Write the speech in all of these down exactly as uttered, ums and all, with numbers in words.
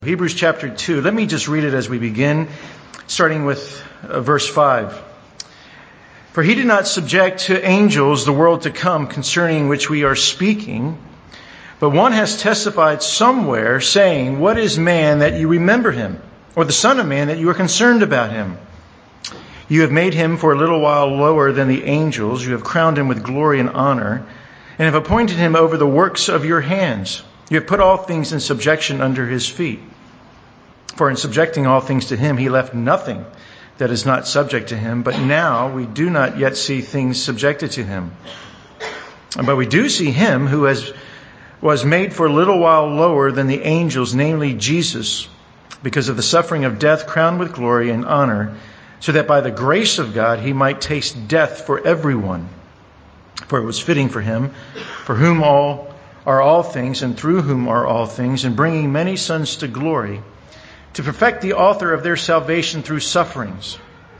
Hebrews chapter two. Let me just read it as we begin, starting with uh, verse five. For he did not subject to angels the world to come concerning which we are speaking, but one has testified somewhere, saying, What is man that you remember him, or the son of man that you are concerned about him? You have made him for a little while lower than the angels. You have crowned him with glory and honor, and have appointed him over the works of your hands. You have put all things in subjection under his feet. For in subjecting all things to him, he left nothing that is not subject to him. But now we do not yet see things subjected to him. But we do see him who has was made for a little while lower than the angels, namely Jesus, because of the suffering of death, crowned with glory and honor, so that by the grace of God he might taste death for everyone. For it was fitting for him, for whom all are all things, and through whom are all things, and bringing many sons to glory, to perfect the author of their salvation through sufferings.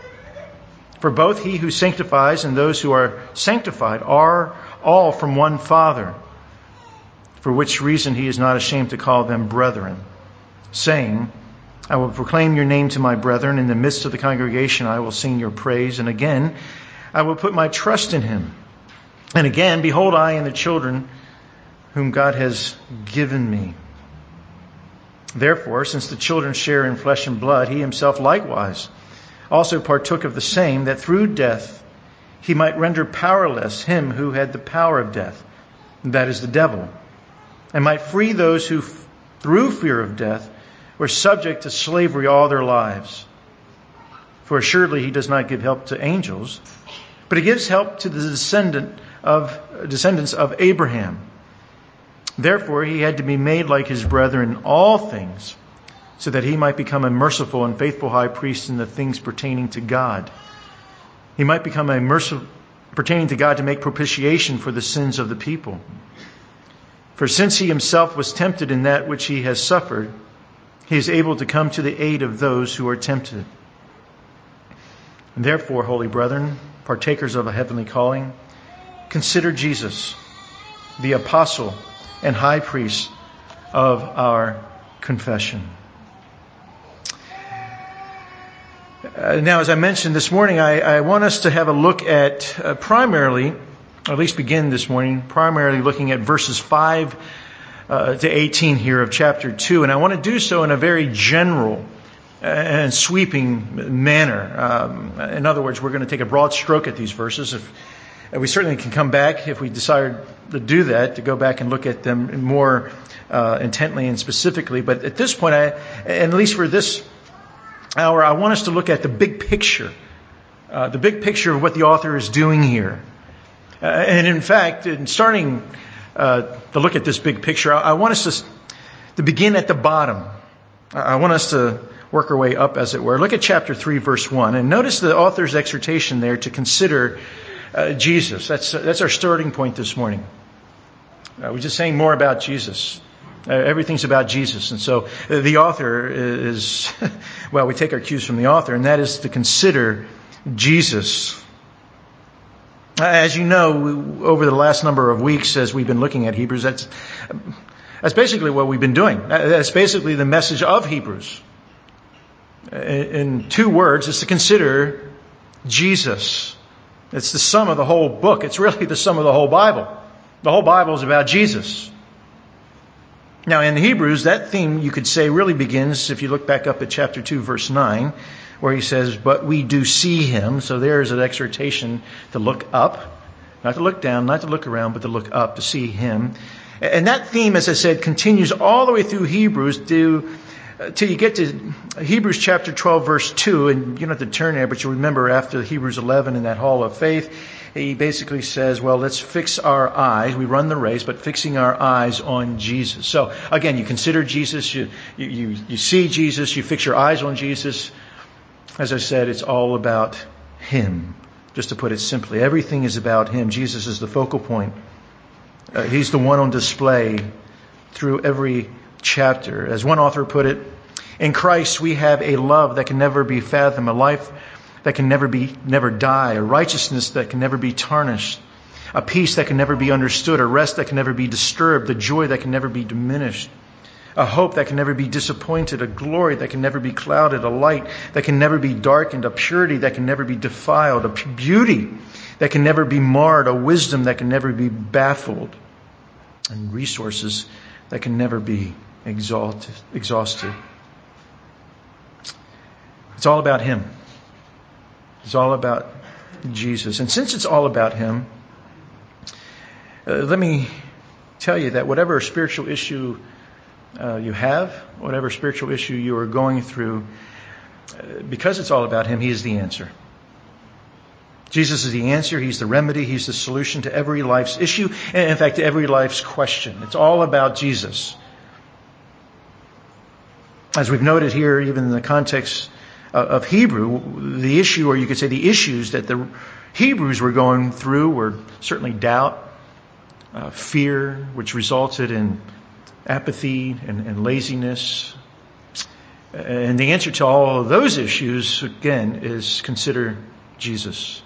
For both he who sanctifies and those who are sanctified are all from one Father, for which reason he is not ashamed to call them brethren, saying, I will proclaim your name to my brethren. In the midst of the congregation I will sing your praise. And again, I will put my trust in him. And again, behold, I and the children whom God has given me. Therefore, since the children share in flesh and blood, he himself likewise also partook of the same, that through death he might render powerless him who had the power of death, and that is the devil, and might free those who, through fear of death, were subject to slavery all their lives. For assuredly he does not give help to angels, but he gives help to the descendant of descendants of Abraham. Therefore, he had to be made like his brethren in all things, so that he might become a merciful and faithful high priest in the things pertaining to God. He might become a merciful pertaining to God to make propitiation for the sins of the people. For since he himself was tempted in that which he has suffered, he is able to come to the aid of those who are tempted. And therefore, holy brethren, partakers of a heavenly calling, consider Jesus, the apostle and high priest of our confession. Uh, now, as I mentioned this morning, I, I want us to have a look at uh, primarily, or at least begin this morning, primarily looking at verses five uh, to eighteen here of chapter two. And I want to do so in a very general and sweeping manner. Um, in other words, we're going to take a broad stroke at these verses. If And we certainly can come back, if we decide to do that, to go back and look at them more uh, intently and specifically. But at this point, I, and at least for this hour, I want us to look at the big picture, uh, the big picture of what the author is doing here. Uh, and in fact, in starting uh, to look at this big picture, I, I want us to, to begin at the bottom. I want us to work our way up, as it were. Look at chapter three, verse one, and notice the author's exhortation there to consider Uh, Jesus. That's uh, that's our starting point this morning. Uh, we're just saying more about Jesus. Uh, everything's about Jesus. And so uh, the author is, well, we take our cues from the author, and that is to consider Jesus. Uh, as you know, we, over the last number of weeks as we've been looking at Hebrews, that's, that's basically what we've been doing. That's basically the message of Hebrews. In, in two words, it's to consider Jesus. It's the sum of the whole book. It's really the sum of the whole Bible. The whole Bible is about Jesus. Now, in Hebrews, that theme, you could say, really begins, if you look back up at chapter two, verse nine, where he says, but we do see him. So there's an exhortation to look up, not to look down, not to look around, but to look up, to see him. And that theme, as I said, continues all the way through Hebrews to till you get to Hebrews chapter twelve, verse two, and you don't have to turn there, but you remember after Hebrews eleven in that hall of faith, he basically says, well, let's fix our eyes. We run the race, but fixing our eyes on Jesus. So again, you consider Jesus, you, you, you see Jesus, you fix your eyes on Jesus. As I said, it's all about him. Just to put it simply, everything is about him. Jesus is the focal point. Uh, he's the one on display through every chapter. As one author put it, in Christ we have a love that can never be fathomed, a life that can never be, never die, a righteousness that can never be tarnished, a peace that can never be understood, a rest that can never be disturbed, a joy that can never be diminished, a hope that can never be disappointed, a glory that can never be clouded, a light that can never be darkened, a purity that can never be defiled, a beauty that can never be marred, a wisdom that can never be baffled, and resources that can never be exalted, exhausted. It's all about Him. It's all about Jesus. And since it's all about Him, uh, let me tell you that whatever spiritual issue uh, you have, whatever spiritual issue you are going through, uh, because it's all about Him, He is the answer. Jesus is the answer. He's the remedy. He's the solution to every life's issue, and in fact, to every life's question. It's all about Jesus. As we've noted here, even in the context of Hebrew, the issue, or you could say the issues that the Hebrews were going through were certainly doubt, uh, fear, which resulted in apathy and, and laziness. And the answer to all of those issues, again, is consider Jesus.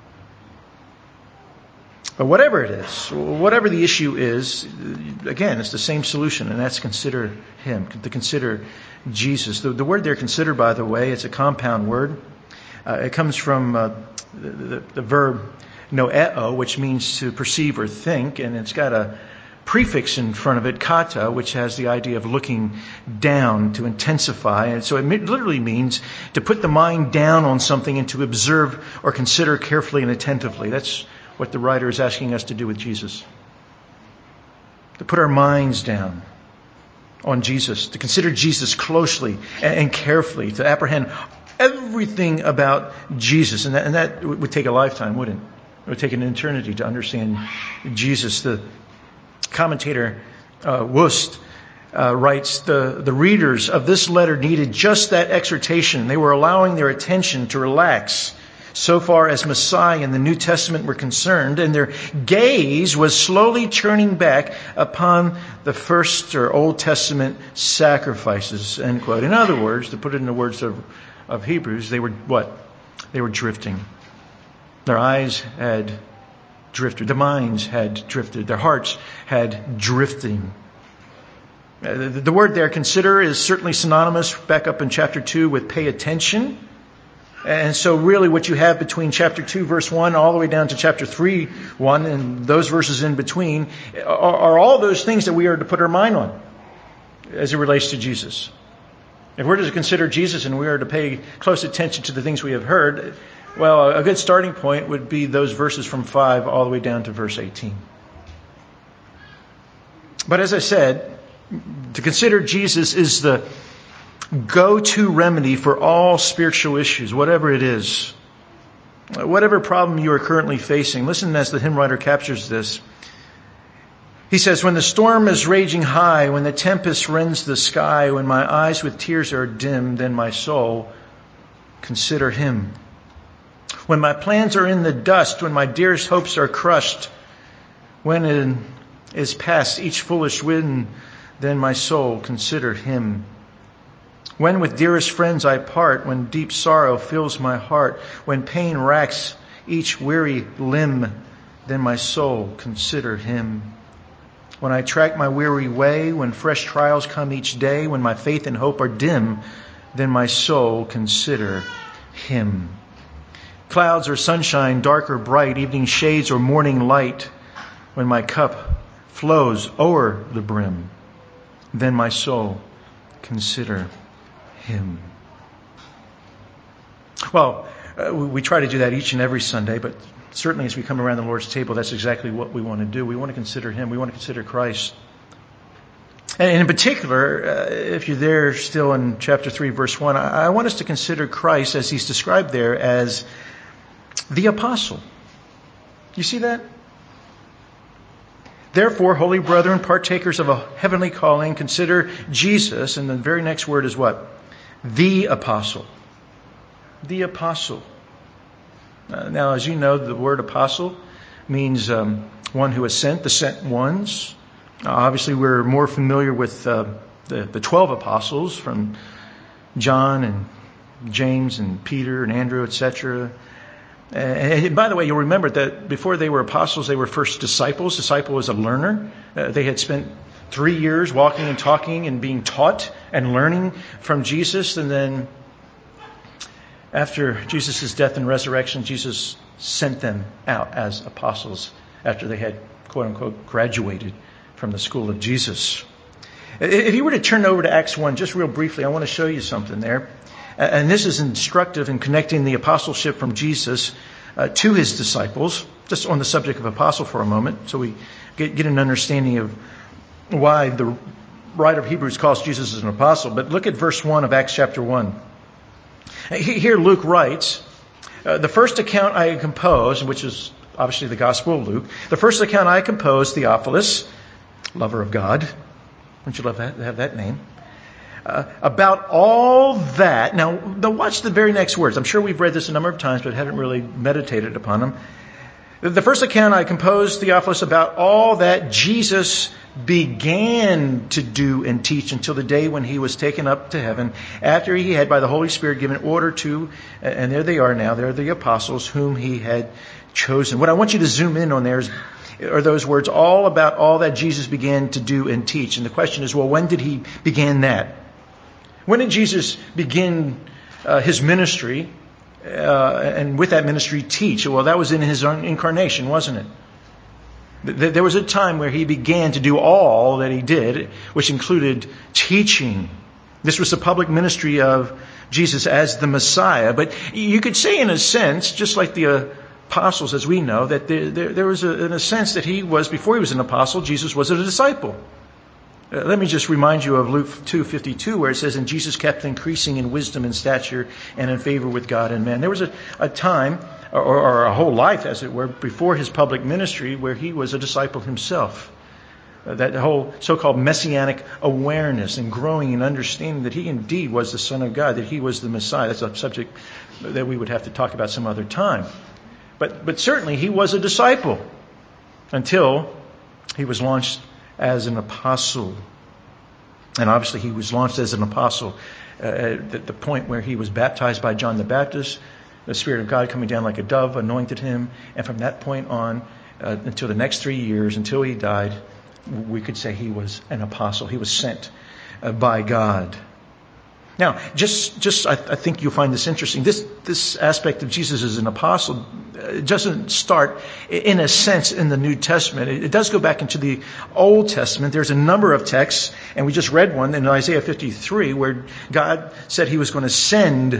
But whatever it is, whatever the issue is, again, it's the same solution, and that's consider Him, to consider Jesus. The, the word there, consider, by the way, it's a compound word. Uh, it comes from uh, the, the, the verb noeo, which means to perceive or think, and it's got a prefix in front of it, kata, which has the idea of looking down, to intensify. And so it literally means to put the mind down on something and to observe or consider carefully and attentively. That's what the writer is asking us to do with Jesus. To put our minds down on Jesus, to consider Jesus closely and carefully, to apprehend everything about Jesus. And that, and that would take a lifetime, wouldn't it? It would take an eternity to understand Jesus. The commentator uh, Wust uh, writes, the, the readers of this letter needed just that exhortation. They were allowing their attention to relax so far as Messiah and the New Testament were concerned, and their gaze was slowly turning back upon the first or Old Testament sacrifices, end quote. In other words, to put it in the words of, of Hebrews, they were what? They were drifting. Their eyes had drifted. Their minds had drifted. Their hearts had drifting. Uh, the, the word there, consider, is certainly synonymous back up in chapter two with pay attention. And so really what you have between chapter two, verse one, all the way down to chapter three, one, and those verses in between, are, are all those things that we are to put our mind on as it relates to Jesus. If we're to consider Jesus and we are to pay close attention to the things we have heard, well, a good starting point would be those verses from five all the way down to verse eighteen. But as I said, to consider Jesus is the go-to remedy for all spiritual issues, whatever it is. Whatever problem you are currently facing. Listen as the hymn writer captures this. He says, when the storm is raging high, when the tempest rends the sky, when my eyes with tears are dim, then my soul, consider Him. When my plans are in the dust, when my dearest hopes are crushed, when it is past each foolish wind, then my soul, consider Him. When with dearest friends I part, when deep sorrow fills my heart, when pain racks each weary limb, then my soul, consider Him. When I track my weary way, when fresh trials come each day, when my faith and hope are dim, then my soul, consider Him. Clouds or sunshine, dark or bright, evening shades or morning light, when my cup flows o'er the brim, then my soul, consider Him. Well, uh, we try to do that each and every Sunday, but certainly as we come around the Lord's table, that's exactly what we want to do. We want to consider Him. We want to consider Christ. And in particular, uh, if you're there still in chapter three, verse one, I, I want us to consider Christ as He's described there as the apostle. You see that? Therefore, holy brethren, partakers of a heavenly calling, consider Jesus. And the very next word is what? The apostle. The apostle. Uh, now, as you know, the word apostle means um, one who is sent, the sent ones. Uh, obviously, we're more familiar with uh, the, the twelve apostles from John and James and Peter and Andrew, et cetera. And by the way, you'll remember that before they were apostles, they were first disciples. Disciple was a learner. Uh, they had spent three years walking and talking and being taught and learning from Jesus. And then after Jesus' death and resurrection, Jesus sent them out as apostles after they had, quote unquote, graduated from the school of Jesus. If you were to turn over to Acts one, just real briefly, I want to show you something there. And this is instructive in connecting the apostleship from Jesus uh, to his disciples, just on the subject of apostle for a moment, so we get, get an understanding of why the writer of Hebrews calls Jesus as an apostle. But look at verse one of Acts chapter one. Here Luke writes, uh, the first account I composed, which is obviously the Gospel of Luke, the first account I composed, Theophilus, lover of God. Wouldn't you love that, to have that name? Uh, about all that. Now, now, watch the very next words. I'm sure we've read this a number of times, but haven't really meditated upon them. The first account I composed, Theophilus, about all that Jesus began to do and teach until the day when he was taken up to heaven, after he had, by the Holy Spirit, given order to, and there they are now, they're the apostles whom he had chosen. What I want you to zoom in on there is, are those words, all about all that Jesus began to do and teach. And the question is, well, when did he begin that? When did Jesus begin uh, his ministry, uh, and with that ministry teach? Well, that was in his own incarnation, wasn't it? There was a time where he began to do all that he did, which included teaching. This was the public ministry of Jesus as the Messiah. But you could say in a sense, just like the apostles as we know, that there, there, there was a, in a sense that he was, before he was an apostle, Jesus was a disciple. Uh, let me just remind you of Luke two fifty-two, where it says, and Jesus kept increasing in wisdom and stature and in favor with God and man. There was a, a time, or, or a whole life, as it were, before his public ministry where he was a disciple himself. Uh, that whole so-called messianic awareness and growing and understanding that he indeed was the Son of God, that he was the Messiah. That's a subject that we would have to talk about some other time. But, but certainly he was a disciple until he was launched as an apostle. And obviously he was launched as an apostle uh, at the point where he was baptized by John the Baptist, the Spirit of God coming down like a dove anointed him. And from that point on, uh, until the next three years, until he died, we could say he was an apostle. He was sent uh, by God. Now, just, just I, I think you'll find this interesting. This, this aspect of Jesus as an apostle uh, doesn't start, in a sense, in the New Testament. It, it does go back into the Old Testament. There's a number of texts, and we just read one in Isaiah fifty-three, where God said he was going to send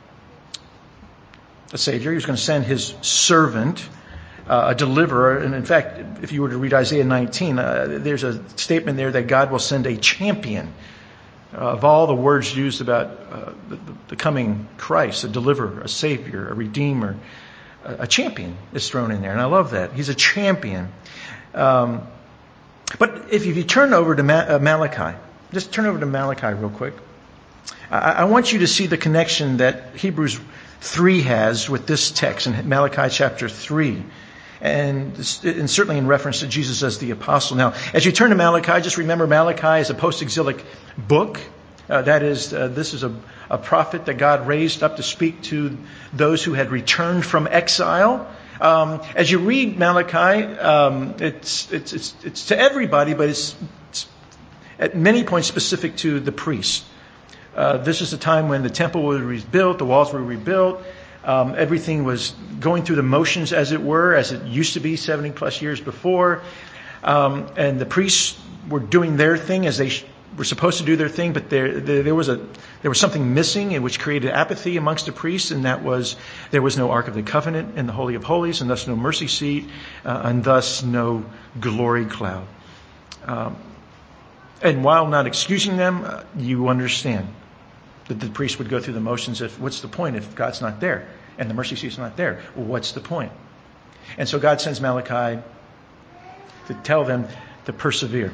a Savior. He was going to send his servant, uh, a deliverer. And in fact, if you were to read Isaiah nineteen, uh, there's a statement there that God will send a champion. Uh, of all the words used about uh, the, the coming Christ, a deliverer, a savior, a redeemer, a, a champion is thrown in there. And I love that. He's a champion. Um, but if you turn over to Ma- uh, Malachi, just turn over to Malachi real quick. I, I want you to see the connection that Hebrews three has with this text in Malachi chapter three. And, and certainly in reference to Jesus as the apostle. Now, as you turn to Malachi, just remember Malachi is a post-exilic book. Uh, that is, uh, this is a, a prophet that God raised up to speak to those who had returned from exile. Um, as you read Malachi, um, it's, it's it's it's to everybody, but it's, it's at many points specific to the priests. Uh, this is the time when the temple was rebuilt, the walls were rebuilt. Um, everything was going through the motions, as it were, as it used to be seventy plus years before. Um, and the priests were doing their thing as they sh- were supposed to do their thing, but there, there, there was a there was something missing, which created apathy amongst the priests, and that was there was no Ark of the Covenant in the Holy of Holies, and thus no mercy seat, uh, and thus no glory cloud. Um, and while not excusing them, uh, you understand that the priest would go through the motions. If what's the point if God's not there and the mercy seat's not there? Well, what's the point? And so God sends Malachi to tell them to persevere.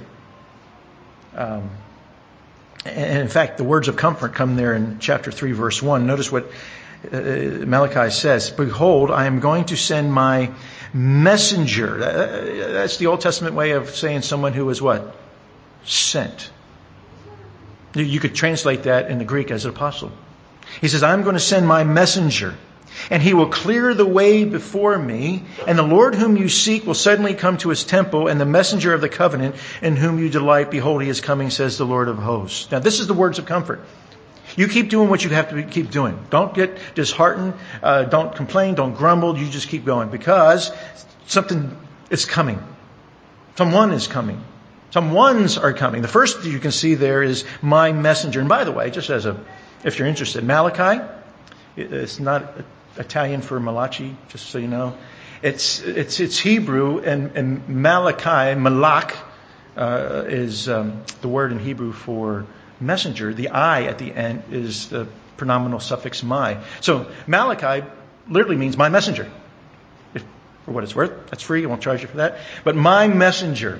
Um, and in fact, the words of comfort come there in chapter three, verse one. Notice what uh, Malachi says. Behold, I am going to send my messenger. Uh, that's the Old Testament way of saying someone who is what? Sent. You could translate that in the Greek as an apostle. He says, I'm going to send my messenger. and he will clear the way before me. And the Lord whom you seek will suddenly come to his temple, and the messenger of the covenant in whom you delight, behold, he is coming, says the Lord of hosts. Now, this is the words of comfort. You keep doing what you have to keep doing. Don't get disheartened. Uh, don't complain. Don't grumble. You just keep going, because something is coming. Someone is coming. Some ones are coming. The first you can see there is my messenger. And by the way, just as a, if you're interested, Malachi, it's not Italian for Malachi, just so you know. It's it's it's Hebrew, and, and Malachi, Malak, uh, is um, the word in Hebrew for messenger. The I at the end is the pronominal suffix my. So Malachi literally means my messenger. If, for what it's worth, that's free. I won't charge you for that. But my messenger.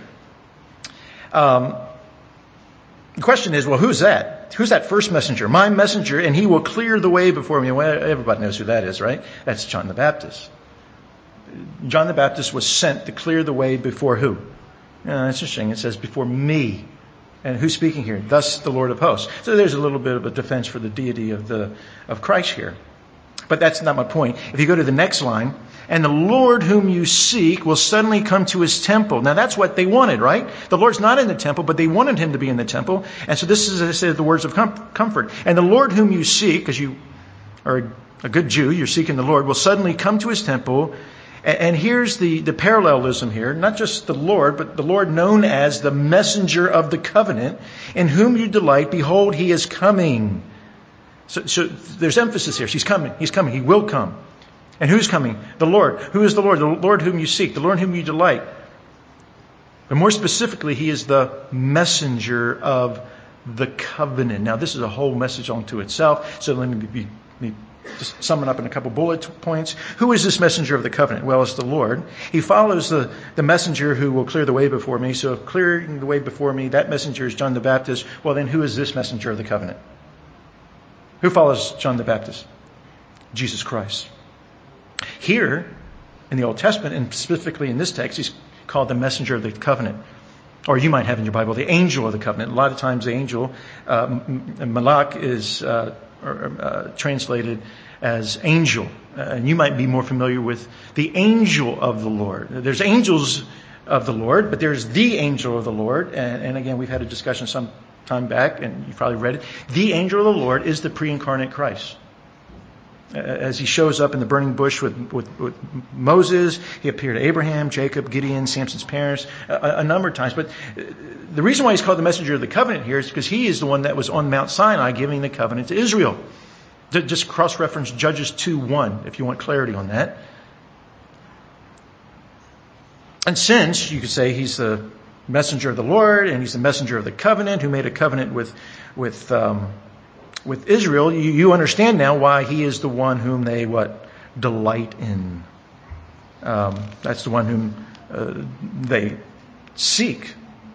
Um, the question is, well, who's that? Who's that first messenger? My messenger, and he will clear the way before me. Well, everybody knows who that is, right? That's John the Baptist. John the Baptist was sent to clear the way before who? Uh, it's interesting. It says before me. And who's speaking here? Thus the Lord of hosts. So there's a little bit of a defense for the deity of the of Christ here. But that's not my point. If you go to the next line, and the Lord whom you seek will suddenly come to his temple. Now that's what they wanted, right? The Lord's not in the temple, but they wanted him to be in the temple. And so this is, as I said, the words of com- comfort. And the Lord whom you seek, because you are a good Jew, you're seeking the Lord, will suddenly come to his temple. And here's the, the parallelism here. Not just the Lord, but the Lord known as the messenger of the covenant, in whom you delight. Behold, he is coming. So, so there's emphasis here. He's coming. He's coming. He will come. And who's coming? The Lord. Who is the Lord? The Lord whom you seek. The Lord whom you delight. But more specifically, he is the messenger of the covenant. Now, this is a whole message unto itself. So let me be... be Just sum it up in a couple bullet points. Who is this messenger of the covenant? Well, it's the Lord. He follows the, the messenger who will clear the way before me. So if clearing the way before me, that messenger is John the Baptist. Well, then who is this messenger of the covenant? Who follows John the Baptist? Jesus Christ. Here, in the Old Testament, and specifically in this text, he's called the messenger of the covenant. Or you might have in your Bible, the angel of the covenant. A lot of times the angel, uh, Malak, is... Uh, Or, uh, translated as angel. Uh, and you might be more familiar with the angel of the Lord. There's angels of the Lord, but there's the angel of the Lord. And, and again, we've had a discussion some time back, and you've probably read it. The angel of the Lord is the pre-incarnate Christ. As he shows up in the burning bush with, with, with Moses, he appeared to Abraham, Jacob, Gideon, Samson's parents, a, a number of times. But the reason why he's called the messenger of the covenant here is because he is the one that was on Mount Sinai giving the covenant to Israel. Just cross-reference Judges two one if you want clarity on that. And since you could say he's the messenger of the Lord and he's the messenger of the covenant who made a covenant with with um, with Israel, you, you understand now why he is the one whom they what delight in. Um, that's the one whom uh, they seek.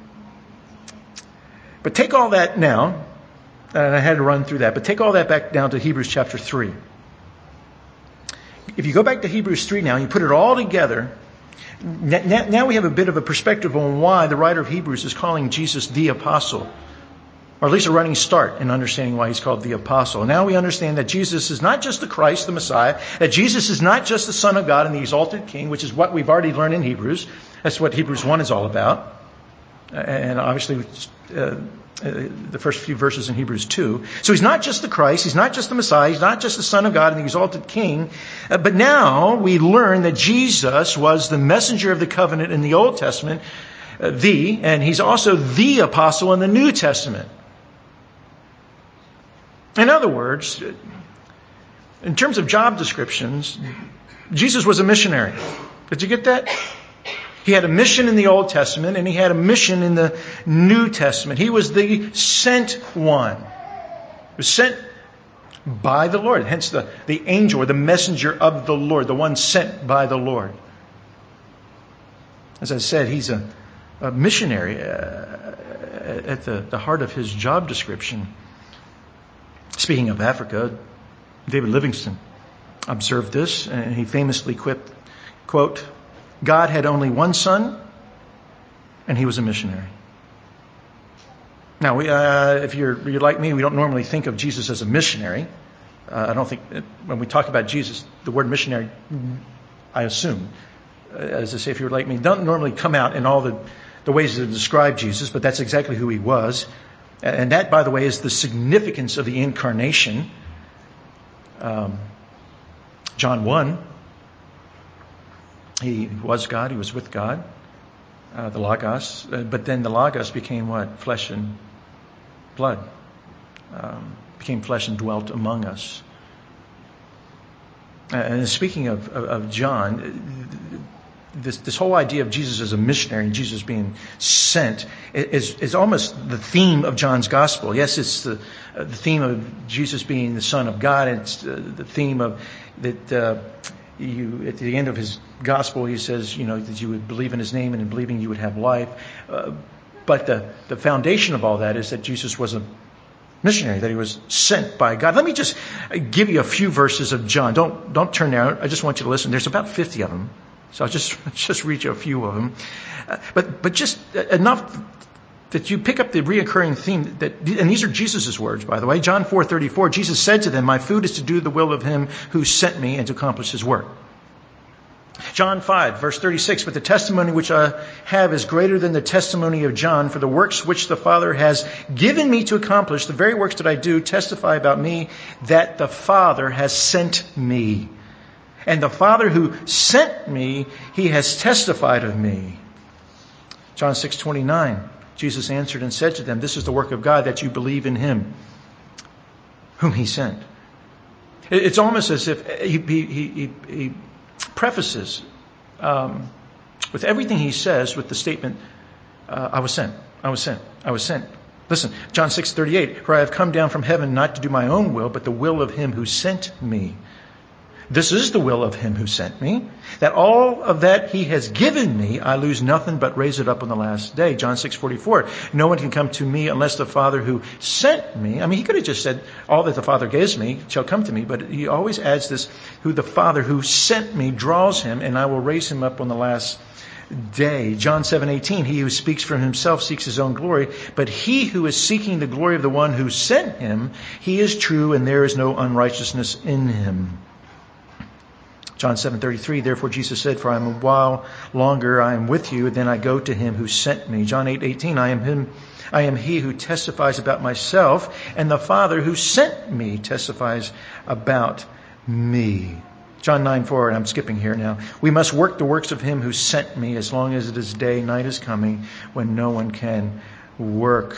But take all that now, and I had to run through that, but take all that back down to Hebrews chapter three. If you go back to Hebrews three now, and you put it all together, now we have a bit of a perspective on why the writer of Hebrews is calling Jesus the apostle. Or at least a running start in understanding why he's called the apostle. Now we understand that Jesus is not just the Christ, the Messiah, that Jesus is not just the Son of God and the exalted King, which is what we've already learned in Hebrews. That's what Hebrews one is all about. And obviously uh, uh, the first few verses in Hebrews two. So he's not just the Christ, he's not just the Messiah, he's not just the Son of God and the exalted King. Uh, but now we learn that Jesus was the messenger of the covenant in the Old Testament, uh, the, and he's also the apostle in the New Testament. In other words, in terms of job descriptions, Jesus was a missionary. Did you get that? He had a mission in the Old Testament and he had a mission in the New Testament. He was the sent one. He was sent by the Lord. Hence the, the angel or the messenger of the Lord, the one sent by the Lord. As I said, he's a, a missionary uh, at the, the heart of his job description. Speaking of Africa, David Livingstone observed this, and he famously quipped, quote, God had only one son, and he was a missionary. Now, we, uh, if you're, you're like me, we don't normally think of Jesus as a missionary. Uh, I don't think, when we talk about Jesus, the word missionary, I assume, as I say, if you're like me, don't normally come out in all the, the ways to describe Jesus, but that's exactly who he was. And that, by the way, is the significance of the incarnation. Um, John one, he was God, he was with God, uh, the Logos, uh, but then the Logos became what? Flesh and blood. Um, became flesh and dwelt among us. Uh, and speaking of, of, of John, this, this whole idea of Jesus as a missionary and Jesus being sent is, is almost the theme of John's gospel. Yes, it's the, uh, the theme of Jesus being the Son of God. It's uh, the theme of that uh, you, at the end of his gospel, he says, you know, that you would believe in his name, and in believing you would have life. Uh, but the, the foundation of all that is that Jesus was a missionary, that he was sent by God. Let me just give you a few verses of John. Don't don't turn there. I just want you to listen. There's about fifty of them, so I'll just just read you a few of them. Uh, but but just enough that you pick up the reoccurring theme that, and these are Jesus' words, by the way. John four thirty-four. Jesus said to them, "My food is to do the will of him who sent me and to accomplish his work." John five, verse thirty-six, "But the testimony which I have is greater than the testimony of John, for the works which the Father has given me to accomplish, the very works that I do, testify about me, that the Father has sent me. And the Father who sent me, he has testified of me." John six twenty-nine, Jesus answered and said to them, "This is the work of God, that you believe in him whom he sent." It's almost as if he, he, he, he prefaces um, with everything he says with the statement, uh, I was sent, I was sent, I was sent. Listen, John six thirty-eight, "For I have come down from heaven not to do my own will, but the will of him who sent me. This is the will of him who sent me, that all of that he has given me, I lose nothing but raise it up on the last day." John six forty-four, "No one can come to me unless the Father who sent me." I mean, he could have just said, "All that the Father gives me shall come to me," but he always adds this, "who the Father who sent me draws him, and I will raise him up on the last day." John seven eighteen, "He who speaks from himself seeks his own glory, but he who is seeking the glory of the one who sent him, he is true, and there is no unrighteousness in him." John seven thirty-three, "Therefore Jesus said, for I am a while longer I am with you, then I go to him who sent me." John eight eighteen, I am him, I am he who testifies about myself, and the Father who sent me testifies about me." John nine four, and I'm skipping here now, "We must work the works of him who sent me as long as it is day. Night is coming when no one can work."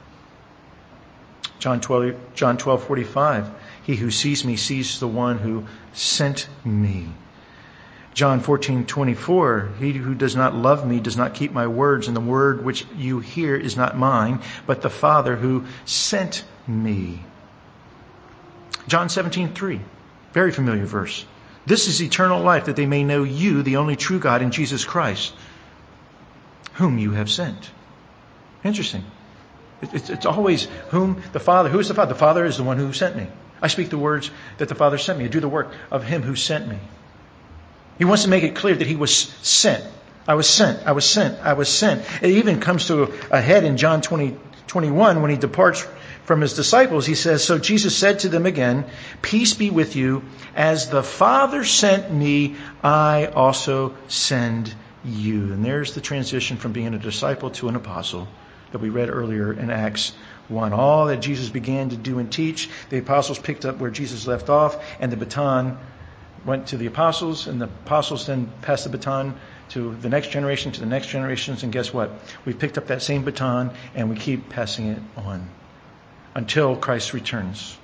John twelve, John twelve forty-five, "He who sees me sees the one who sent me." John fourteen twenty-four, "He who does not love me does not keep my words, and the word which you hear is not mine, but the Father who sent me." John seventeen three, very familiar verse. "This is eternal life, that they may know you, the only true God, and Jesus Christ, whom you have sent." Interesting. It's, it's always whom the Father. Who is the Father? The Father is the one who sent me. I speak the words that the Father sent me. I do the work of him who sent me. He wants to make it clear that he was sent. I was sent. I was sent. I was sent. It even comes to a head in John twenty, twenty-one when he departs from his disciples. He says, "So Jesus said to them again, peace be with you. As the Father sent me, I also send you." And there's the transition from being a disciple to an apostle that we read earlier in Acts one. All that Jesus began to do and teach, the apostles picked up where Jesus left off, and the baton went to the apostles, and the apostles then passed the baton to the next generation, to the next generations, and guess what? We picked up that same baton, and we keep passing it on until Christ returns.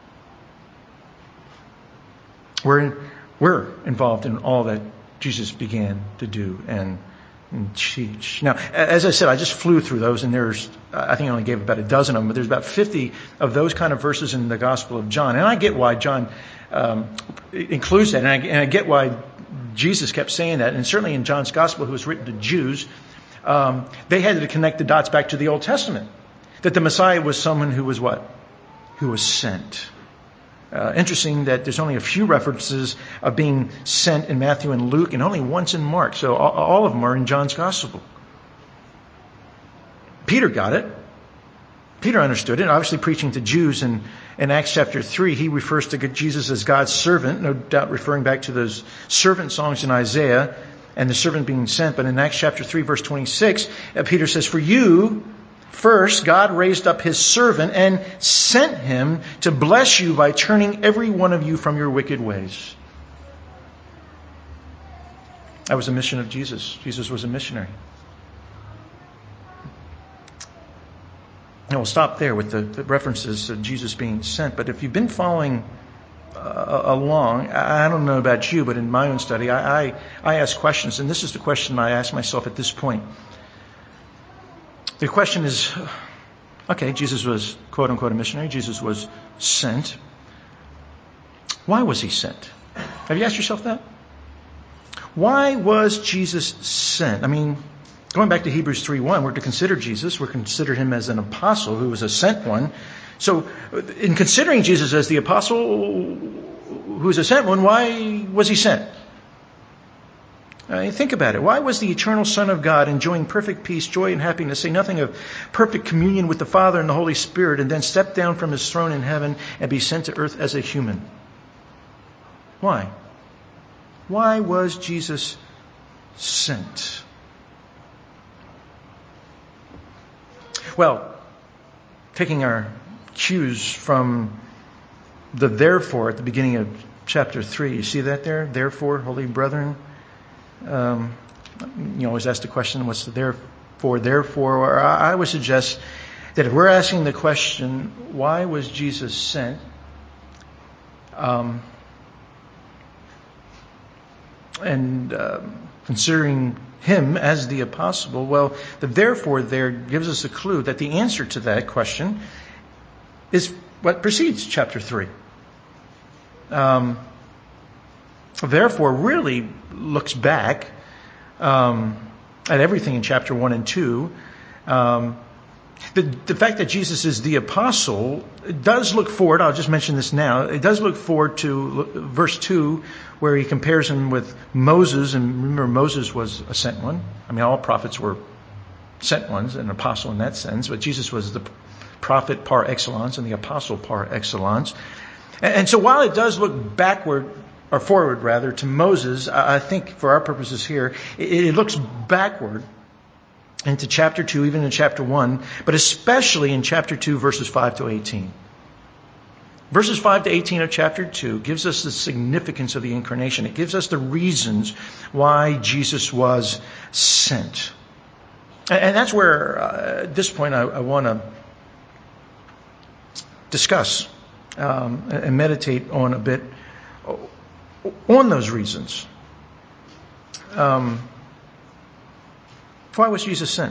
We're, we're involved in all that Jesus began to do and and teach. Now, as I said, I just flew through those, and there's, I think I only gave about a dozen of them, but there's about fifty of those kind of verses in the Gospel of John. And I get why John um, includes that, and I, and I get why Jesus kept saying that. And certainly in John's Gospel, who was written to Jews, um, they had to connect the dots back to the Old Testament. That the Messiah was someone who was what? Who was sent. Uh, interesting that there's only a few references of being sent in Matthew and Luke, and only once in Mark. So all, all of them are in John's Gospel. Peter got it. Peter understood it, obviously preaching to Jews in, in Acts chapter three. He refers to Jesus as God's servant, no doubt referring back to those servant songs in Isaiah and the servant being sent. But in Acts chapter three, verse twenty-six, Peter says, "For you, first, God raised up his servant and sent him to bless you by turning every one of you from your wicked ways." That was the mission of Jesus. Jesus was a missionary. And we'll stop there with the, the references to Jesus being sent. But if you've been following uh, along, I, I don't know about you, but in my own study, I, I, I ask questions. And this is the question I ask myself at this point. The question is, okay, Jesus was quote unquote a missionary. Jesus was sent. Why was he sent? Have you asked yourself that? Why was Jesus sent? I mean, going back to Hebrews three one, we're to consider Jesus. We're to consider him as an apostle who was a sent one. So in considering Jesus as the apostle who was a sent one, why was he sent? I mean, think about it. Why was the eternal Son of God enjoying perfect peace, joy, and happiness, say nothing of perfect communion with the Father and the Holy Spirit, and then step down from his throne in heaven and be sent to earth as a human? Why? Why was Jesus sent? Well, taking our cues from the therefore at the beginning of chapter three. You see that there? Therefore, holy brethren. Um, you always ask the question, what's the therefore? Therefore, or I would suggest that if we're asking the question, why was Jesus sent? Um, and uh, considering him as the apostle, well, the therefore there gives us a clue that the answer to that question is what precedes chapter three. Um, therefore really looks back um, at everything in chapter one and two. Um, the, the fact that Jesus is the apostle does look forward. I'll just mention this now. It does look forward to verse two, where he compares him with Moses. And remember, Moses was a sent one. I mean, all prophets were sent ones, an apostle in that sense. But Jesus was the prophet par excellence and the apostle par excellence. And, and so while it does look backward, or forward rather, to Moses, I think for our purposes here, it, it looks backward into chapter two, even in chapter one, but especially in chapter two, verses five to eighteen. Verses five to eighteen of chapter two gives us the significance of the incarnation. It gives us the reasons why Jesus was sent. And that's where, uh, at this point, I, I want to discuss um, and meditate on a bit on those reasons. Um, why was Jesus sent?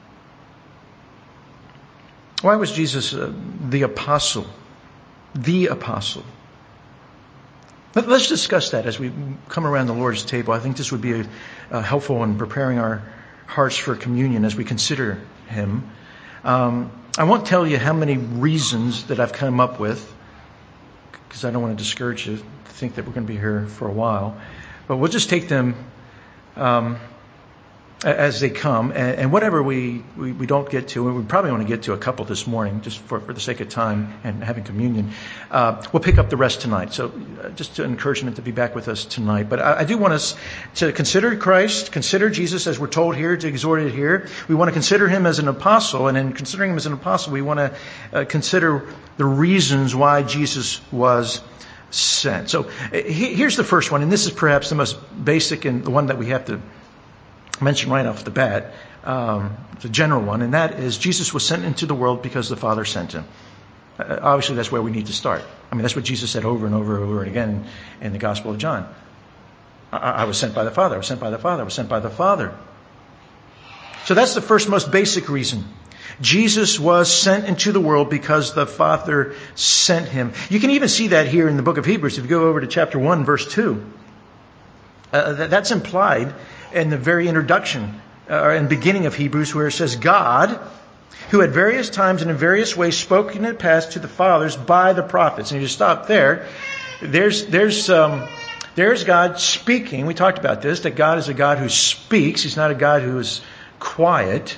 Why was Jesus uh, the apostle? The apostle. Let, let's discuss that as we come around the Lord's table. I think this would be uh, helpful in preparing our hearts for communion as we consider him. Um, I won't tell you how many reasons that I've come up with, because I don't want to discourage you to think that we're going to be here for a while. But we'll just take them um, as they come. And, and whatever we, we, we don't get to, and we probably want to get to a couple this morning, just for, for the sake of time and having communion, uh, we'll pick up the rest tonight. So uh, just an encouragement to be back with us tonight. But I, I do want us to consider Christ, consider Jesus as we're told here, to exhort it here. We want to consider him as an apostle. And in considering him as an apostle, we want to uh, consider the reasons why Jesus was sent. So here's the first one, and this is perhaps the most basic and the one that we have to mention right off the bat, um, the general one, and that is Jesus was sent into the world because the Father sent him. Uh, obviously, that's where we need to start. I mean, that's what Jesus said over and over and over again in, in the Gospel of John. I, I was sent by the Father. I was sent by the Father. I was sent by the Father. So that's the first most basic reason. Jesus was sent into the world because the Father sent him. You can even see that here in the book of Hebrews. If you go over to chapter one, verse two, uh, that's implied in the very introduction uh, and beginning of Hebrews, where it says, God, who at various times and in various ways spoken in the past to the fathers by the prophets. And you just stop there. There's, there's, um, there's God speaking. We talked about this, that God is a God who speaks. He's not a God who is quiet.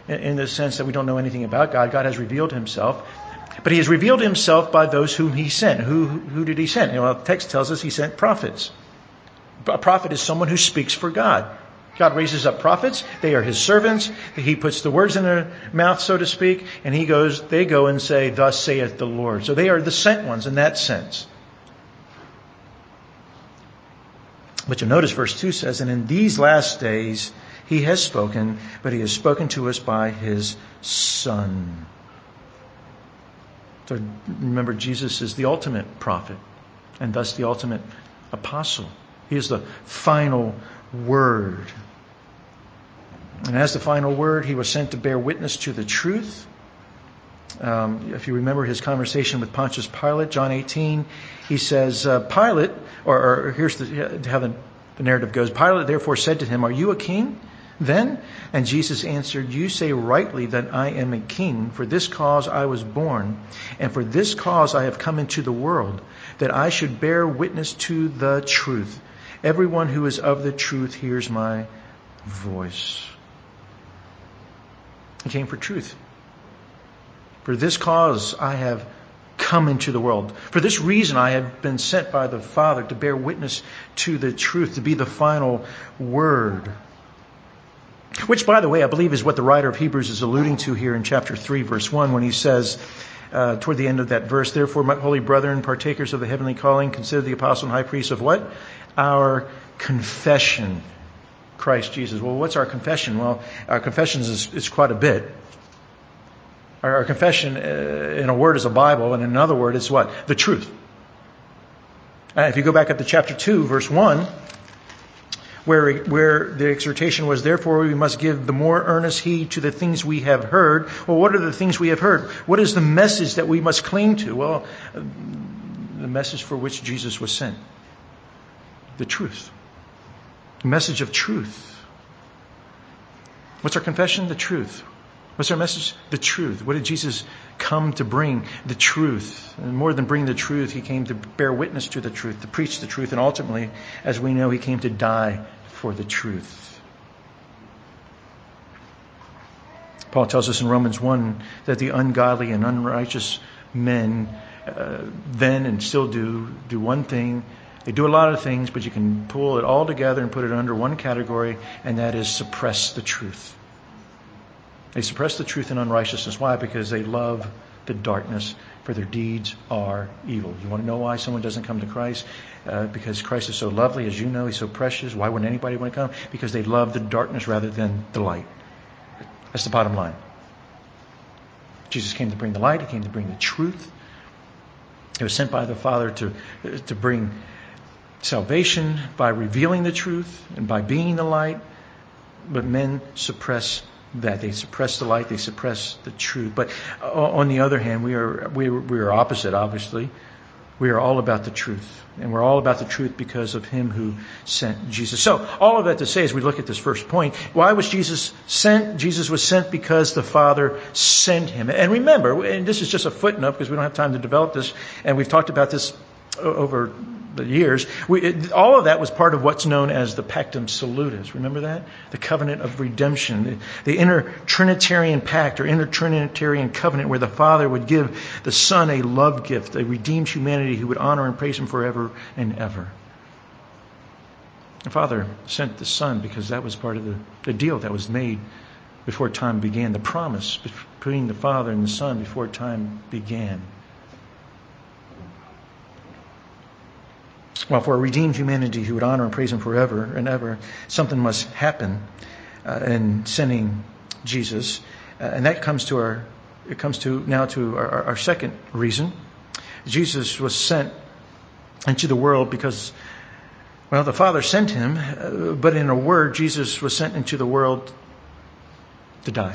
in the sense that we don't know anything about God. God has revealed himself. But he has revealed himself by those whom he sent. Who, who did he send? Well, the text tells us he sent prophets. A prophet is someone who speaks for God. God raises up prophets. They are his servants. He puts the words in their mouth, so to speak, and he goes, they go and say, "Thus saith the Lord." So they are the sent ones in that sense. But you'll notice verse two says, "And in these last days he has spoken, but he has spoken to us by his Son." So remember, Jesus is the ultimate prophet and thus the ultimate apostle. He is the final word. And as the final word, he was sent to bear witness to the truth. Um, if you remember his conversation with Pontius Pilate, John eighteen, he says, uh, Pilate, or, or here's the, how the, the narrative goes, Pilate therefore said to him, "Are you a king then?" And Jesus answered, "You say rightly that I am a king. For this cause I was born, and for this cause I have come into the world, that I should bear witness to the truth. Everyone who is of the truth hears my voice." He came for truth. For this cause I have come into the world. For this reason I have been sent by the Father to bear witness to the truth, to be the final word. Which, by the way, I believe is what the writer of Hebrews is alluding to here in chapter three, verse one, when he says, uh, toward the end of that verse, "Therefore, my holy brethren, partakers of the heavenly calling, consider the apostle and high priest of" what? "Our confession, Christ Jesus." Well, what's our confession? Well, our confession is, is quite a bit. Our, our confession, uh, in a word, is a Bible, and in another word, is what? The truth. Uh, if you go back up to chapter two, verse one, Where, where the exhortation was, "Therefore we must give the more earnest heed to the things we have heard." Well, what are the things we have heard? What is the message that we must cling to? Well, the message for which Jesus was sent. The truth. The message of truth. What's our confession? The truth. What's our message? The truth. What did Jesus come to bring? The truth. And more than bring the truth, he came to bear witness to the truth, to preach the truth, and ultimately, as we know, he came to die for the truth. Paul tells us in Romans one that the ungodly and unrighteous men uh, then and still do do one thing. They do a lot of things, but you can pull it all together and put it under one category, and that is suppress the truth. They suppress the truth in unrighteousness. Why? Because they love the darkness, for their deeds are evil. You want to know why someone doesn't come to Christ? Uh, because Christ is so lovely, as you know, he's so precious. Why wouldn't anybody want to come? Because they love the darkness rather than the light. That's the bottom line. Jesus came to bring the light. He came to bring the truth. He was sent by the Father to, to bring salvation by revealing the truth and by being the light. But men suppress that. They suppress the light. They suppress the truth. But on the other hand, we are we are, we are opposite, obviously. We are all about the truth. And we're all about the truth because of him who sent Jesus. So all of that to say, as we look at this first point, why was Jesus sent? Jesus was sent because the Father sent him. And remember, and this is just a footnote because we don't have time to develop this, and we've talked about this over the years. We, it, all of that was part of what's known as the Pactum Salutis. Remember that? The covenant of redemption. The, the inner Trinitarian pact or inner Trinitarian covenant where the Father would give the Son a love gift, a redeemed humanity who would honor and praise him forever and ever. The Father sent the Son because that was part of the, the deal that was made before time began. The promise between the Father and the Son before time began. Well, for a redeemed humanity who would honor and praise him forever and ever, something must happen uh, in sending Jesus. Uh, and that comes to our, it comes to now to our, our second reason. Jesus was sent into the world because, well, the Father sent him, uh, but in a word, Jesus was sent into the world to die.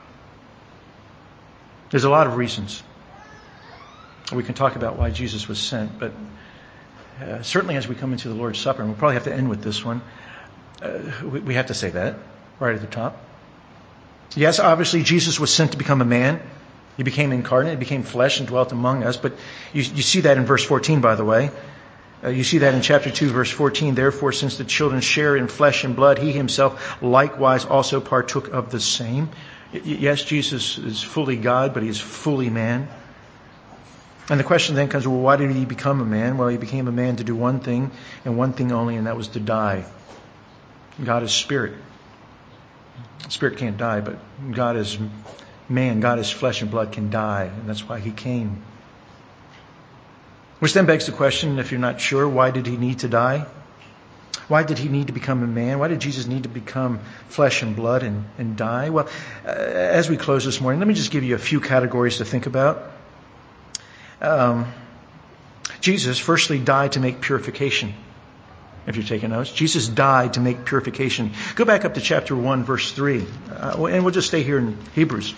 There's a lot of reasons. We can talk about why Jesus was sent, but Uh, certainly as we come into the Lord's Supper, and we'll probably have to end with this one, uh, we, we have to say that right at the top. Yes, obviously Jesus was sent to become a man. He became incarnate, he became flesh and dwelt among us. But you, you see that in verse fourteen, by the way. Uh, you see that in chapter two, verse fourteen. Therefore, since the children share in flesh and blood, he himself likewise also partook of the same. Yes, Jesus is fully God, but he is fully man. And the question then comes, well, why did he become a man? Well, he became a man to do one thing, and one thing only, and that was to die. God is spirit. Spirit can't die, but God is man. God is flesh and blood, can die, and that's why he came. Which then begs the question, if you're not sure, why did he need to die? Why did he need to become a man? Why did Jesus need to become flesh and blood and, and die? Well, uh, as we close this morning, let me just give you a few categories to think about. Um, Jesus firstly died to make purification. If you're taking notes, Jesus died to make purification. Go back up to chapter one, verse three, uh, and we'll just stay here in Hebrews.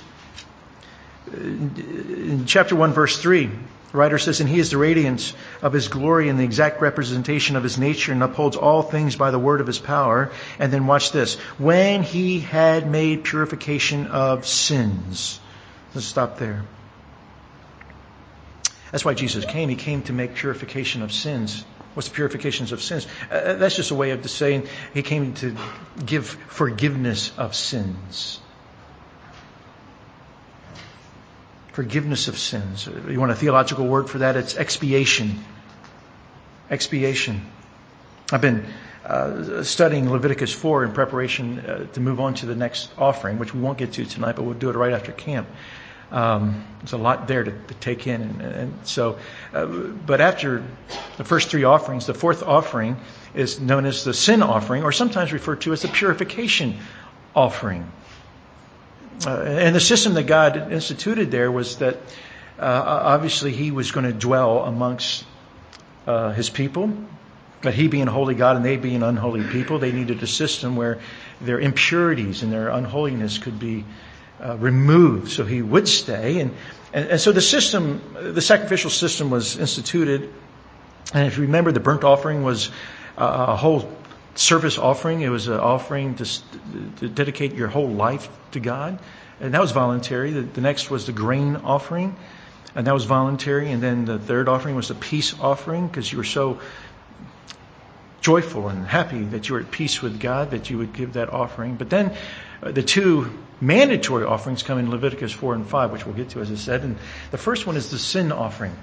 In chapter one, verse three, the writer says, and he is the radiance of his glory and the exact representation of his nature, and upholds all things by the word of his power. And then watch this. When he had made purification of sins. Let's stop there. That's why Jesus came. He came to make purification of sins. What's the purifications of sins? Uh, that's just a way of just saying he came to give forgiveness of sins. Forgiveness of sins. You want a theological word for that? It's expiation. Expiation. I've been uh, studying Leviticus four in preparation uh, to move on to the next offering, which we won't get to tonight, but we'll do it right after camp. Um, there's a lot there to, to take in. And, and so, uh, but after the first three offerings, the fourth offering is known as the sin offering, or sometimes referred to as the purification offering. Uh, and the system that God instituted there was that uh, obviously he was going to dwell amongst uh, his people. But he being a holy God and they being unholy people, they needed a system where their impurities and their unholiness could be uh, removed so he would stay. And, and, and so the system, the sacrificial system was instituted. And if you remember, the burnt offering was uh, a whole service offering. It was an offering to, to dedicate your whole life to God. And that was voluntary. The, the next was the grain offering. And that was voluntary. And then the third offering was the peace offering, because you were so joyful and happy that you were at peace with God that you would give that offering. But then uh, the two mandatory offerings come in Leviticus four and five, which we'll get to, as I said. And the first one is the sin offering.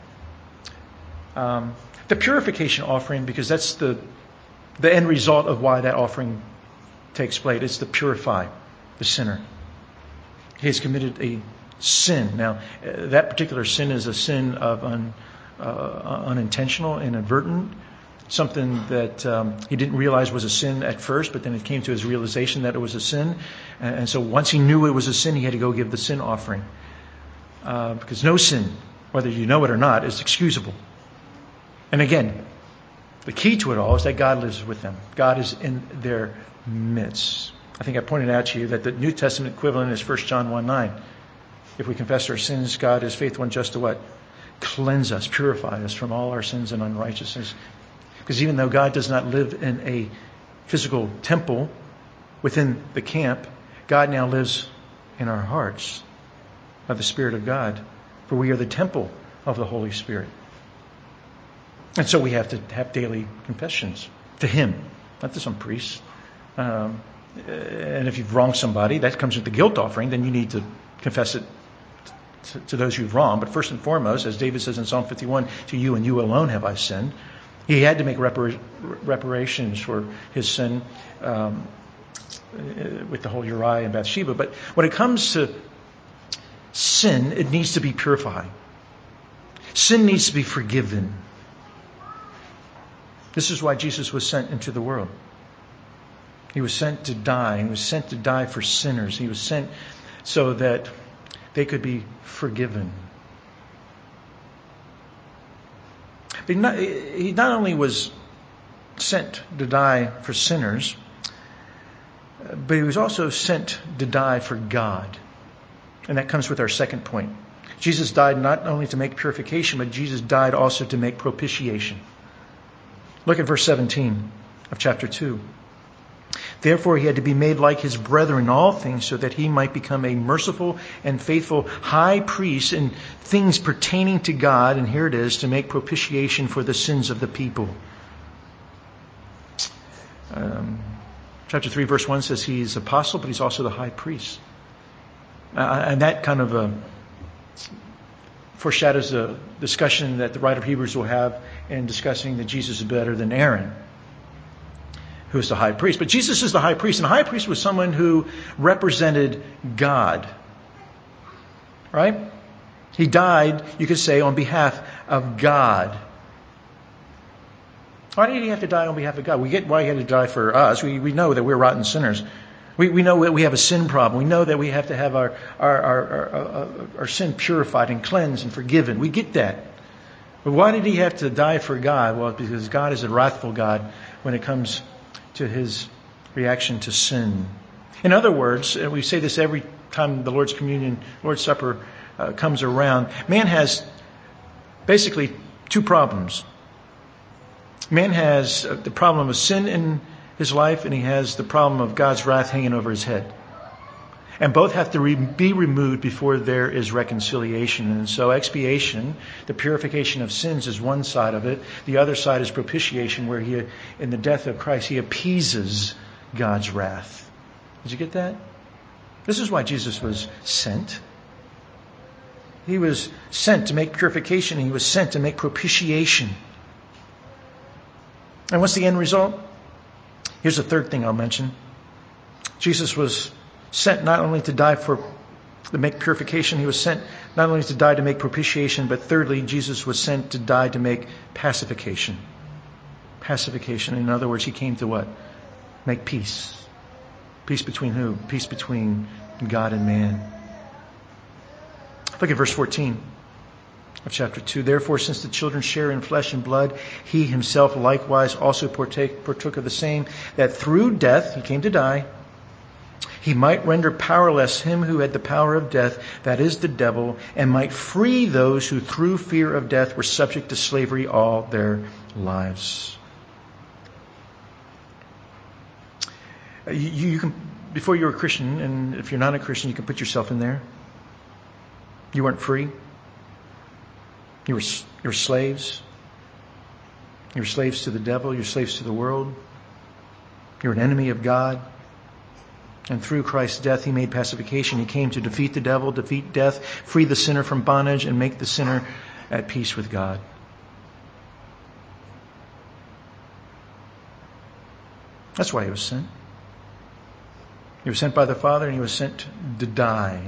Um, the purification offering, because that's the the end result of why that offering takes place. It's to purify the sinner. He has committed a sin. Now, uh, that particular sin is a sin of un, uh, unintentional, inadvertent, something that um, he didn't realize was a sin at first, but then it came to his realization that it was a sin. And, and so once he knew it was a sin, he had to go give the sin offering. Uh, because no sin, whether you know it or not, is excusable. And again, the key to it all is that God lives with them. God is in their midst. I think I pointed out to you that the New Testament equivalent is First John one nine. If we confess our sins, God is faithful and just to what? Cleanse us, purify us from all our sins and unrighteousness. Because even though God does not live in a physical temple within the camp, God now lives in our hearts by the Spirit of God. For we are the temple of the Holy Spirit. And so we have to have daily confessions to Him, not to some priest. Um, and if you've wronged somebody, that comes with the guilt offering, then you need to confess it to, to those you've wronged. But first and foremost, as David says in Psalm fifty-one, to you and you alone have I sinned. He had to make repar- reparations for his sin um, with the whole Uriah and Bathsheba. But when it comes to sin, it needs to be purified. Sin needs to be forgiven. This is why Jesus was sent into the world. He was sent to die. He was sent to die for sinners. He was sent so that they could be forgiven. But he not, he not only was sent to die for sinners, but he was also sent to die for God. And that comes with our second point. Jesus died not only to make purification, but Jesus died also to make propitiation. Look at verse seventeen of chapter two. Therefore he had to be made like his brethren in all things, so that he might become a merciful and faithful high priest in things pertaining to God. And here it is, to make propitiation for the sins of the people. Um, chapter three verse one says he's apostle, but he's also the high priest. Uh, and that kind of uh, foreshadows the discussion that the writer of Hebrews will have in discussing that Jesus is better than Aaron, who is the high priest. But Jesus is the high priest, and the high priest was someone who represented God. Right? He died, you could say, on behalf of God. Why did he have to die on behalf of God? We get why he had to die for us. We, we know that we're rotten sinners. We, we know that we have a sin problem. We know that we have to have our, our, our, our, our sin purified and cleansed and forgiven. We get that. But why did he have to die for God? Well, because God is a wrathful God when it comes to his reaction to sin. In other words, and we say this every time the Lord's Communion, Lord's Supper uh, comes around, man has basically two problems. Man has the problem of sin in his life, and he has the problem of God's wrath hanging over his head. And both have to re- be removed before there is reconciliation. And so expiation, the purification of sins, is one side of it. The other side is propitiation, where he, in the death of Christ, he appeases God's wrath. Did you get that? This is why Jesus was sent. He was sent to make purification. He was sent to make propitiation. And what's the end result? Here's the third thing I'll mention. Jesus was sent not only to die for to make purification, he was sent not only to die to make propitiation, but thirdly, Jesus was sent to die to make pacification. Pacification. In other words, he came to what? Make peace. Peace between who? Peace between God and man. Look at verse fourteen of chapter two. Therefore, since the children share in flesh and blood, he himself likewise also partake, partook of the same, that through death, he came to die, he might render powerless him who had the power of death, that is the devil, and might free those who through fear of death were subject to slavery all their lives. You, you can, before you were a Christian, and if you're not a Christian, you can put yourself in there. You weren't free. You were, you were slaves. You were slaves to the devil. You were slaves to the world. You were an enemy of God. And through Christ's death, he made pacification. He came to defeat the devil, defeat death, free the sinner from bondage, and make the sinner at peace with God. That's why he was sent. He was sent by the Father, and he was sent to die.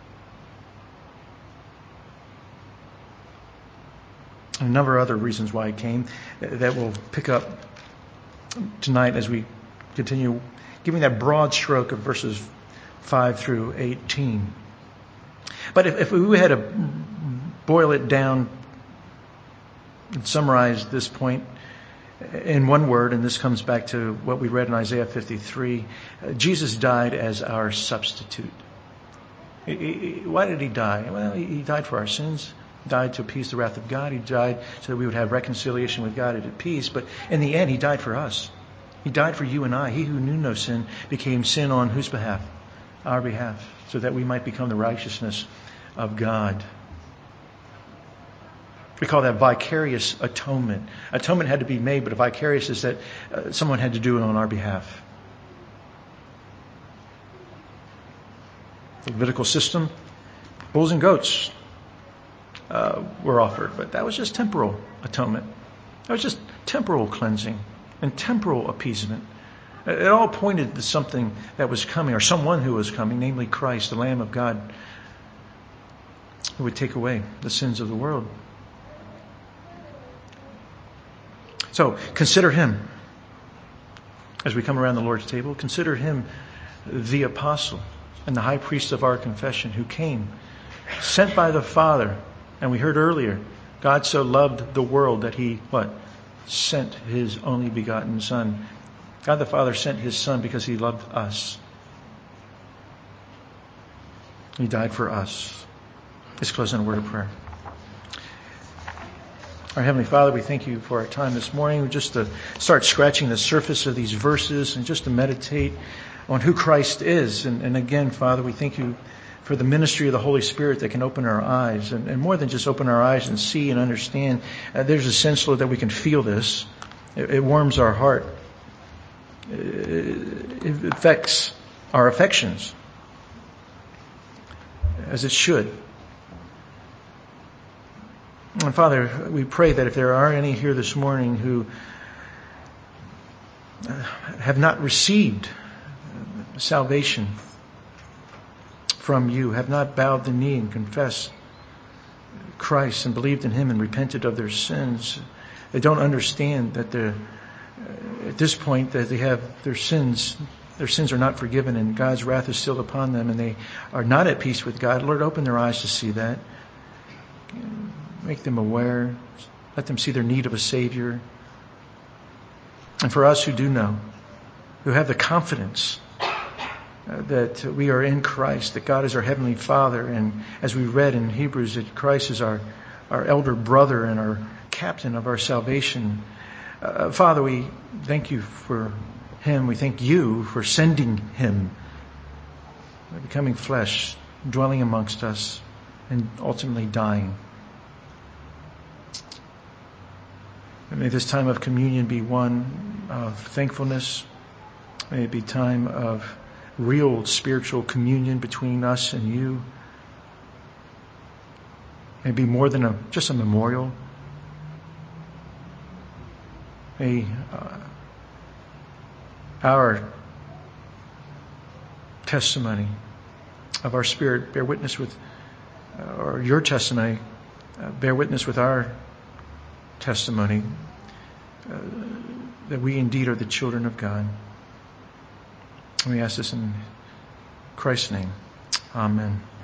A number of other reasons why he came that we'll pick up tonight as we continue giving that broad stroke of verses five through eighteen. But if, if we had to boil it down and summarize this point in one word, and this comes back to what we read in Isaiah fifty-three, Jesus died as our substitute. Why did he die? Well, he died for our sins. Died to appease the wrath of God. He died so that we would have reconciliation with God and at peace. But in the end, he died for us. He died for you and I. He who knew no sin became sin on whose behalf? Our behalf. So that we might become the righteousness of God. We call that vicarious atonement. Atonement had to be made, but a vicarious is that uh, someone had to do it on our behalf. The Levitical system, bulls and goats Uh, were offered, but that was just temporal atonement. That was just temporal cleansing and temporal appeasement. It all pointed to something that was coming, or someone who was coming, namely Christ, the Lamb of God, who would take away the sins of the world. So consider him as we come around the Lord's table. Consider him the apostle and the high priest of our confession, who came, sent by the Father. And we heard earlier, God so loved the world that he, what? Sent his only begotten Son. God the Father sent his Son because he loved us. He died for us. Let's close in a word of prayer. Our Heavenly Father, we thank you for our time this morning, just to start scratching the surface of these verses and just to meditate on who Christ is. And, and again, Father, we thank you for the ministry of the Holy Spirit that can open our eyes. And, and more than just open our eyes and see and understand, uh, there's a sense, Lord, that we can feel this. It, it warms our heart. It, it affects our affections. as it should. And Father, we pray that if there are any here this morning who have not received salvation from you, have not bowed the knee and confessed Christ and believed in Him and repented of their sins, they don't understand that they're, at this point that they have their sins, their sins are not forgiven and God's wrath is still upon them and they are not at peace with God. Lord, open their eyes to see that. Make them aware. Let them see their need of a Savior. And for us who do know, who have the confidence uh, that we are in Christ, that God is our Heavenly Father, and as we read in Hebrews, that Christ is our, our elder brother and our captain of our salvation. Uh, Father, we thank you for Him. We thank you for sending Him, becoming flesh, dwelling amongst us, and ultimately dying. And may this time of communion be one of thankfulness. May it be time of real spiritual communion between us and you. May it be more than a, just a memorial. May uh, our testimony of our spirit bear witness with, uh, or your testimony uh, bear witness with our testimony uh, that we indeed are the children of God. And we ask this in Christ's name. Amen.